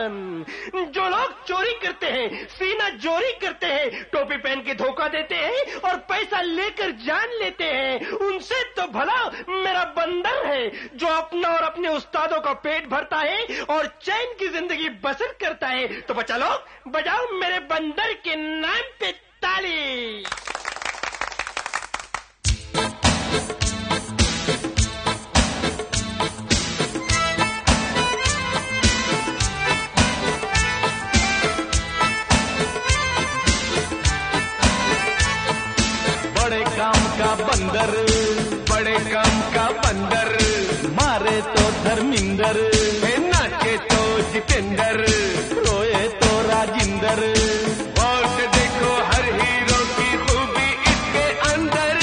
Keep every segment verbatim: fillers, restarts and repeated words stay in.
दुश्मन। जो लोग चोरी करते हैं, सीना जोरी करते हैं, टोपी पहन के धोखा देते हैं और पैसा लेकर जान लेते हैं, उनसे तो भला मेरा बंदर है जो अपना और अपने उस्तादों का पेट भरता है और चैन की जिंदगी बसर करता है। तो बच्चा लोग बजाओ मेरे बंदर के नाम पे ताली। बड़े काम का बंदर, बड़े काम का बंदर, मारे तो धर्मिंदर, नाचे तो जितेंद्र, रोए तो राजिंदर। और देखो हर हीरो की खूबी इसके अंदर,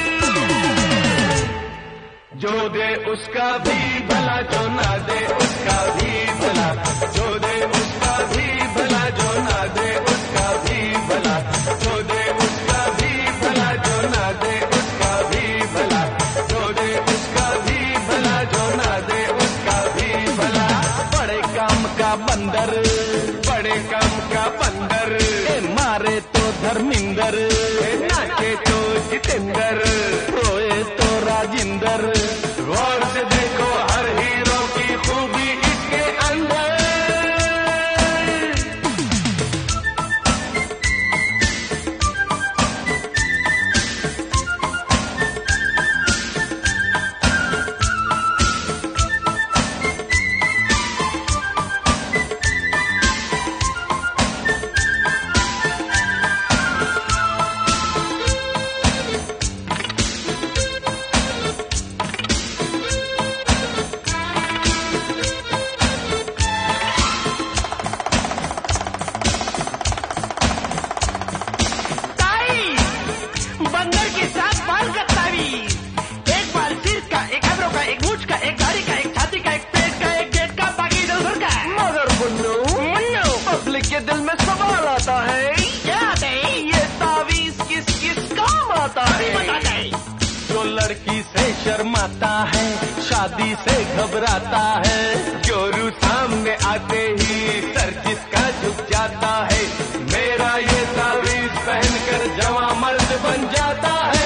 जो दे उसका भी भला, जो ना दे उसका भी भला, जो दे उसका भी भला, जो ना दे उसका भी भला, जो दे उसका भी भला, जो ना दे उसका भी भला, जो दे उसका भी भला, जो ना दे उसका भी भला। बड़े काम का बंदर, बड़े काम का बंदर, मारे तो धर्मिंदर, नाचे तो जितेंद्र, रोए तो राजिंदर। गौर से देखो हर हीरो की खूबी इसके अंदर। बंदर के साथ बाल का तावीज, एक बाल सिर का, एक आंखों का, एक मूंछ का, एक दाढ़ी का, एक छाती का, एक पेट का, एक गेट का, बाकी इधर का। मगर मुन्नू, मुन्नू, पब्लिक के दिल में सवाल आता है, क्या आता है? ये तावीज किस किस काम आता है? बताता है। जो लड़की से शर्माता है, शादी से घबराता है, जोरू सामने आते ही सर जिसका झुक जाता है, मेरा ये तावीज पहनकर जवां मर्द बन जाता है।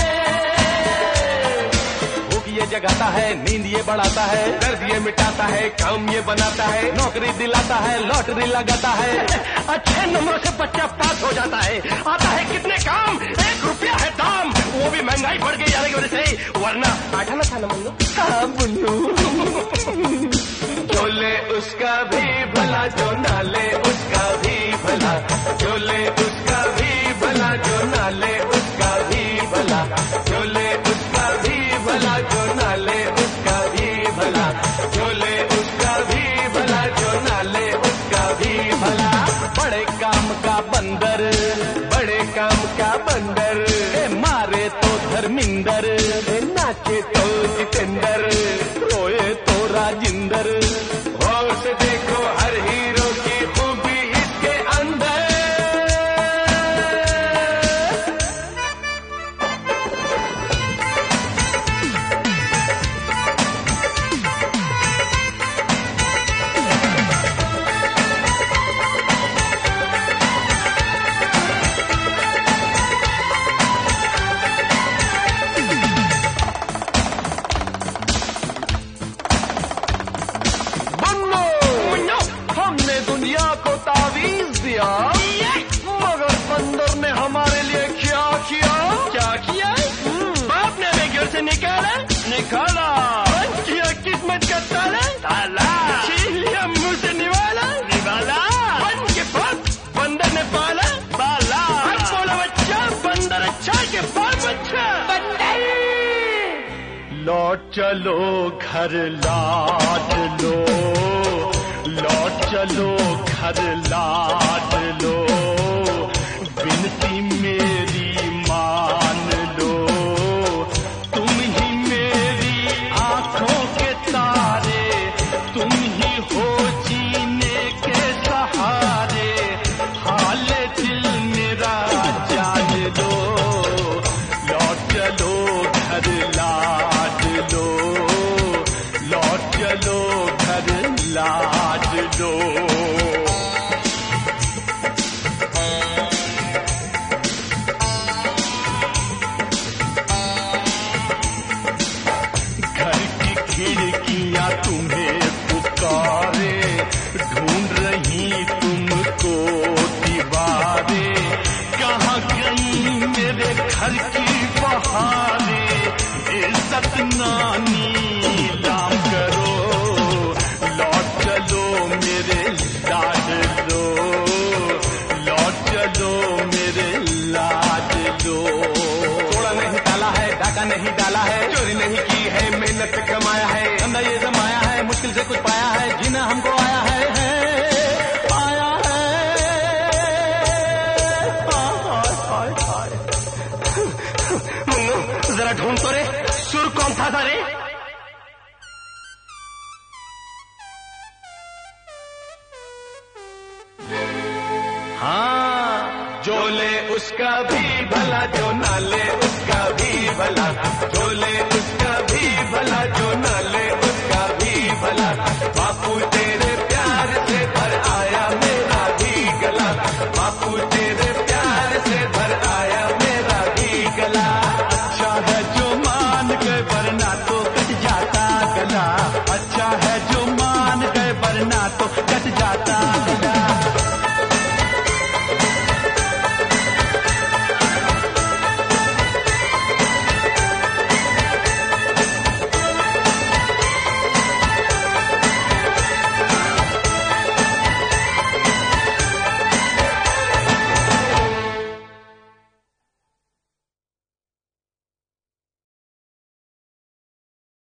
भूख ये जगाता है, नींद ये बढ़ाता है, दर्द ये मिटाता है, काम ये बनाता है, नौकरी दिलाता है, लॉटरी लगाता है, अच्छे नंबरों से बच्चा पास हो जाता है। आता है कितने काम, एक रुपया है दाम, वो भी महंगाई बढ़ गई जाने की वजह से, वरना आठा न था ना मुन्नू। हाँ मुन्नू, जो ले उसका भी भला, जो ना ले उसका भी भला, जो ले उसका भी भला, जो ना ले उसका भी भला, जो ले उसका भी भला, जो ना ले उसका भी भला, जो ले उसका भी भला, जो ना ले उसका भी भला। बड़े काम का बंदर, बड़े काम का बंदर, मारे तो धर्मिंदर, नाचे तो जितेंद्र, रोए तो राजिंदर। और से देखो हर हीरो की खूबी इसके अंदर। दुनिया को तावीज दिया, मगर बंदर ने हमारे लिए क्या किया? क्या किया? बाप ने हमें घर से निकाला, निकाला, बंद किया किस्मत का ताला, ताला, छीन लिया मुंह से निवाला, निवाला, बन के बाद बंदर ने पाला, पाला। अब बोला बच्चा बंदर अच्छा के बाद बच्चा बंदर। लौट चलो घर लाड लो, लौट चलो घर लाड लो, बिनती मेरी मान लो, तुम ही मेरी आंखों के तारे, तुम ही हो जीने के सहारे, हाल दिल मेरा जान लो, लौट चलो घर लाड लो, लौट चलो घर लाड लो। घर की बहारे इज्जत नानी लाम करो, लौट चलो मेरे लाडलो, लौट चलो मेरे लाडलो। थोड़ा नहीं डाला है, डाका नहीं डाला है, चोरी नहीं की है, मेहनत कमाया है, धंधा ये जमाया है, मुश्किल से कुछ पाया है, जीना हमको आया है, है आया है। हाय हाय हाय। मुन्नू जरा ढूंढ तो रे, सुर कौन था था रे? हाँ, जो ले उसका भी भला, जो ना ले उसका भी भला, जो ले